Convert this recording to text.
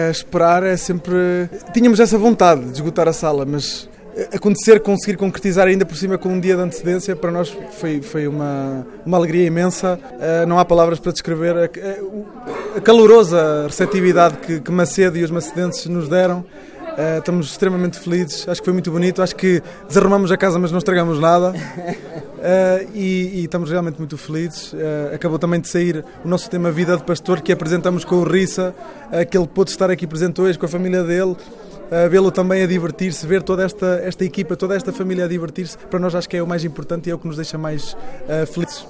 A esperar é sempre... Tínhamos essa vontade de esgotar a sala, mas conseguir concretizar ainda por cima com um dia de antecedência, para nós foi uma alegria imensa. Não há palavras para descrever a calorosa receptividade que Macedo e os macedenses nos deram. Estamos extremamente felizes, acho que foi muito bonito, acho que desarrumamos a casa mas não estragamos nada. E estamos realmente muito felizes. Acabou também de sair o nosso tema Vida de Pastor, que apresentamos com o Rissa, que ele pôde estar aqui presente hoje com a família dele, vê-lo também a divertir-se, ver toda esta equipa, toda esta família a divertir-se. Para nós acho que é o mais importante e é o que nos deixa mais felizes.